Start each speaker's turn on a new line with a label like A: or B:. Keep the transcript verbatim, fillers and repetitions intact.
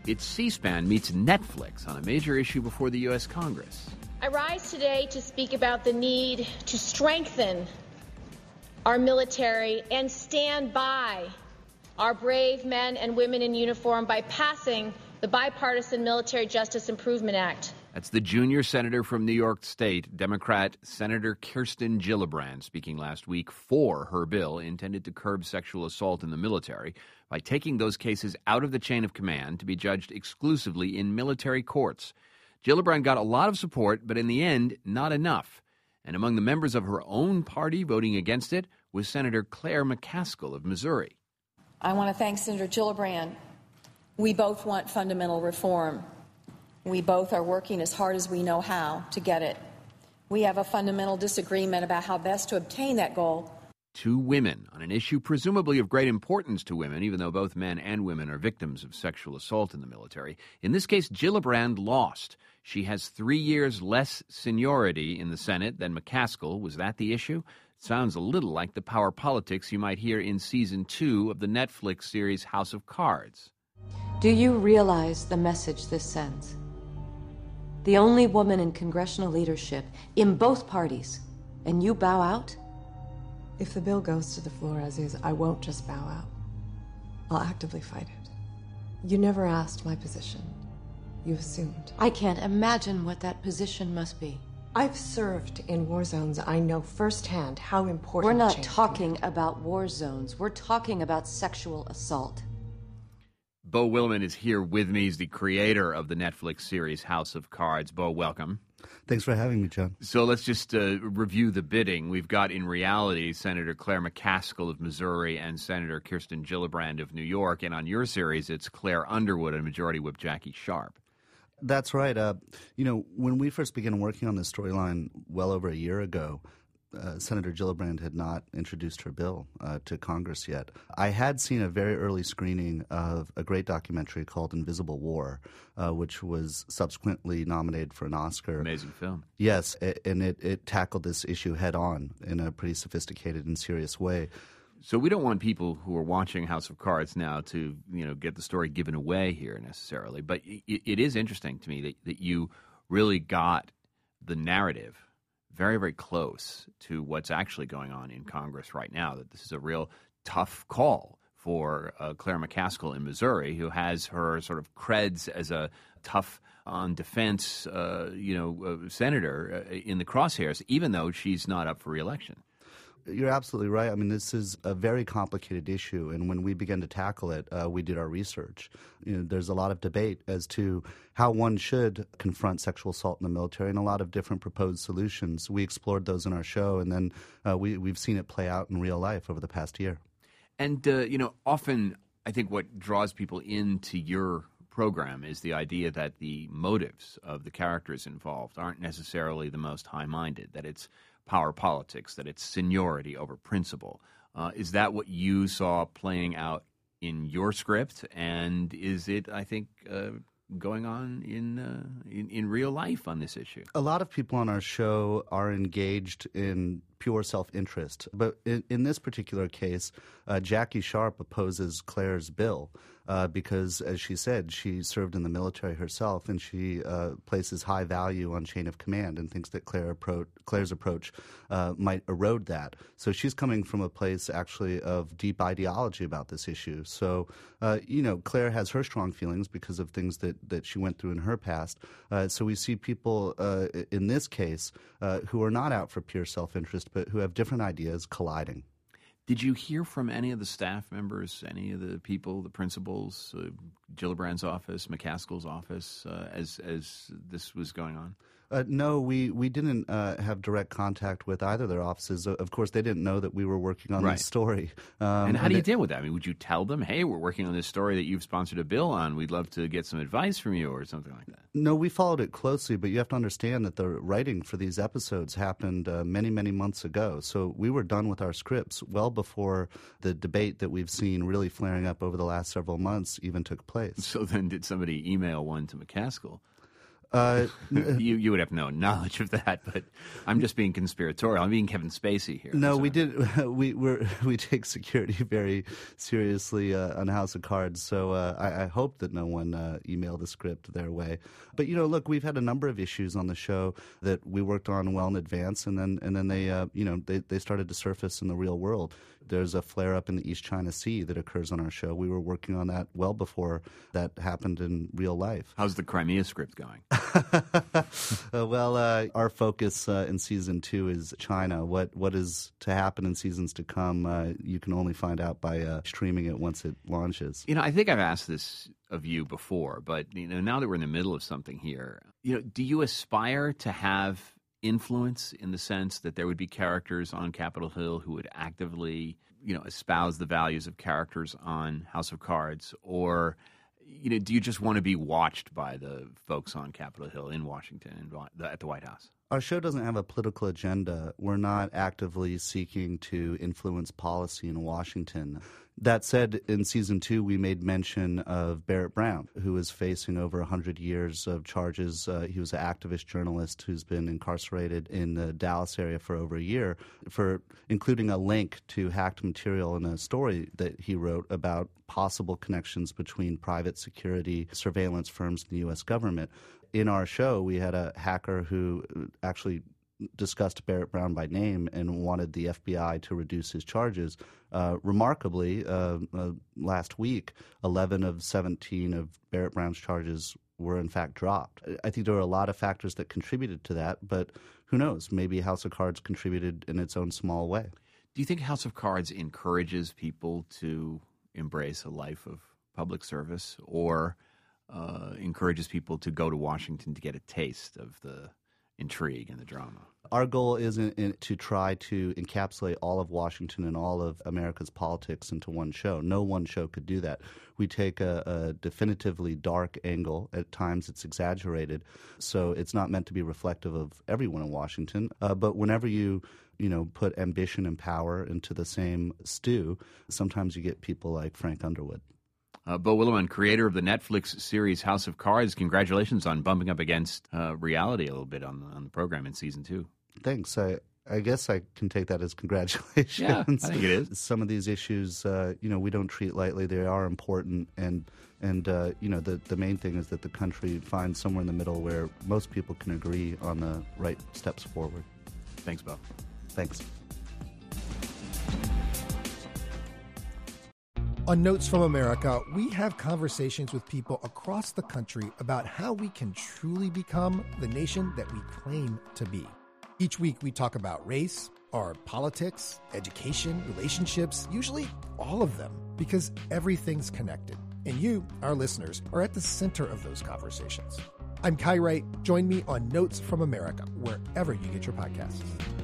A: It's C-SPAN meets Netflix on a major issue before the U S Congress.
B: I rise today to speak about the need to strengthen our military and stand by our brave men and women in uniform by passing the Bipartisan Military Justice Improvement Act.
A: That's the junior senator from New York State, Democrat Senator Kirsten Gillibrand, speaking last week for her bill intended to curb sexual assault in the military by taking those cases out of the chain of command to be judged exclusively in military courts. Gillibrand got a lot of support, but in the end, not enough. And among the members of her own party voting against it was Senator Claire McCaskill of Missouri.
C: I want to thank Senator Gillibrand. We both want fundamental reform. We both are working as hard as we know how to get it. We have a fundamental disagreement about how best to obtain that goal.
A: Two women on an issue presumably of great importance to women, even though both men and women are victims of sexual assault in the military. In this case, Gillibrand lost. She has three years less seniority in the Senate than McCaskill. Was that the issue? It sounds a little like the power politics you might hear in season two of the Netflix series House of Cards.
D: Do you realize the message this sends? The only woman in congressional leadership in both parties, and you bow out?
E: If the bill goes to the floor as is, I won't just bow out. I'll actively fight it. You never asked my position. You assumed.
D: I can't imagine what that position must be.
E: I've served in war zones. I know firsthand how important.
D: We're not
E: change
D: talking about war zones. We're talking about sexual assault.
A: Beau Willimon is here with me. He's the creator of the Netflix series House of Cards. Beau, welcome.
F: Thanks for having me, John.
A: So let's just uh, review the bidding. We've got, in reality, Senator Claire McCaskill of Missouri and Senator Kirsten Gillibrand of New York. And on your series, it's Claire Underwood and Majority Whip Jackie Sharp.
F: That's right. Uh, you know, when we first began working on this storyline well over a year ago, Uh, Senator Gillibrand had not introduced her bill uh, to Congress yet. I had seen a very early screening of a great documentary called Invisible War, uh, which was subsequently nominated for an Oscar.
A: Amazing film.
F: Yes, it, and it, it tackled this issue head on in a pretty sophisticated and serious way.
A: So we don't want people who are watching House of Cards now to, you know, get the story given away here necessarily. But it, it is interesting to me that, that you really got the narrative very, very close to what's actually going on in Congress right now, that this is a real tough call for uh, Claire McCaskill in Missouri, who has her sort of creds as a tough on defense, uh, you know, uh, senator uh, in the crosshairs, even though she's not up for re-election.
F: You're absolutely right. I mean, this is a very complicated issue, and when we began to tackle it, uh, we did our research. You know, there's a lot of debate as to how one should confront sexual assault in the military, and a lot of different proposed solutions. We explored those in our show, and then uh, we, we've seen it play out in real life over the past year.
A: And, uh, you know, often I think what draws people into your program is the idea that the motives of the characters involved aren't necessarily the most high-minded, that it's power politics, that it's seniority over principle. Uh, is that what you saw playing out in your script? And is it, I think, uh, going on in, uh, in in real life on this issue?
F: A lot of people on our show are engaged in pure self-interest. But in, in this particular case, uh, Jackie Sharp opposes Claire's bill uh, because, as she said, she served in the military herself, and she uh, places high value on chain of command and thinks that Claire appro- Claire's approach uh, might erode that. So she's coming from a place, actually, of deep ideology about this issue. So, uh, you know, Claire has her strong feelings because of things that, that she went through in her past. Uh, so we see people uh, in this case uh, who are not out for pure self-interest, but who have different ideas colliding.
A: Did you hear from any of the staff members, any of the people, the principals, uh, Gillibrand's office, McCaskill's office, uh, as as this was going on?
F: Uh, no, we, we didn't uh, have direct contact with either of their offices. Of course, they didn't know that we were working on
A: right.
F: this story. Um,
A: and how
F: and
A: do you
F: it,
A: deal with that? I mean, would you tell them, hey, we're working on this story that you've sponsored a bill on. We'd love to get some advice from you or something like that?
F: No, we followed it closely, but you have to understand that the writing for these episodes happened uh, many, many months ago. So we were done with our scripts well before the debate that we've seen really flaring up over the last several months even took place.
A: So then did somebody email one to McCaskill?
F: Uh,
A: you you would have no knowledge of that, but I'm just being conspiratorial. I'm being Kevin Spacey here.
F: No,
A: so.
F: we did. We we're, we take security very seriously uh, on House of Cards, so uh, I, I hope that no one uh, emailed the script their way. But you know, look, we've had a number of issues on the show that we worked on well in advance, and then and then they uh, you know they they started to surface in the real world. There's a flare up in the East China Sea that occurs on our show. We were working on that well before that happened in real life.
A: How's the Crimea script going?
F: uh, well, uh, our focus uh, in season two is China. What what is to happen in seasons to come, uh, you can only find out by uh, streaming it once it launches.
A: You know, I think I've asked this of you before, but you know, now that we're in the middle of something here, you know, do you aspire to have influence in the sense that there would be characters on Capitol Hill who would actively, you know, espouse the values of characters on House of Cards, or you know, do you just want to be watched by the folks on Capitol Hill in Washington and at the White House?
F: Our show doesn't have a political agenda. We're not actively seeking to influence policy in Washington. That said, in season two, we made mention of Barrett Brown, who is facing over one hundred years of charges. Uh, he was an activist journalist who's been incarcerated in the Dallas area for over a year for including a link to hacked material in a story that he wrote about possible connections between private security surveillance firms and the U S government. In our show, we had a hacker who actually discussed Barrett Brown by name and wanted the F B I to reduce his charges. Uh, remarkably, uh, uh, last week, eleven of seventeen of Barrett Brown's charges were in fact dropped. I think there were a lot of factors that contributed to that, but who knows? Maybe House of Cards contributed in its own small way.
A: Do you think House of Cards encourages people to embrace a life of public service, or uh, encourages people to go to Washington to get a taste of the intrigue and the drama?
F: Our goal is in, in, to try to encapsulate all of Washington and all of America's politics into one show. No one show could do that. We take a, a definitively dark angle. At times it's exaggerated, so it's not meant to be reflective of everyone in Washington. Uh, but whenever you you know, put ambition and power into the same stew, sometimes you get people like Frank Underwood.
A: Uh, Beau Willimon, creator of the Netflix series House of Cards, congratulations on bumping up against uh, reality a little bit on the, on the program in season two.
F: Thanks. I, I guess I can take that as congratulations.
A: Yeah, I think it is.
F: Some of these issues, uh, you know, we don't treat lightly. They are important, and and uh, you know, the the main thing is that the country finds somewhere in the middle where most people can agree on the right steps forward.
A: Thanks, Beau.
F: Thanks.
G: On Notes from America, we have conversations with people across the country about how we can truly become the nation that we claim to be. Each week we talk about race, our politics, education, relationships, usually all of them, because everything's connected. And you, our listeners, are at the center of those conversations. I'm Kai Wright. Join me on Notes from America, wherever you get your podcasts.